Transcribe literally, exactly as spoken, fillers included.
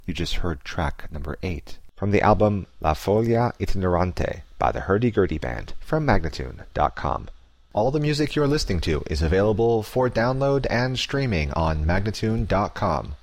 You just heard track number eight from the album La Folia Itinerante by the Hurdy-Gurdy Band from Magnatune dot com. All the music you're listening to is available for download and streaming on Magnatune dot com.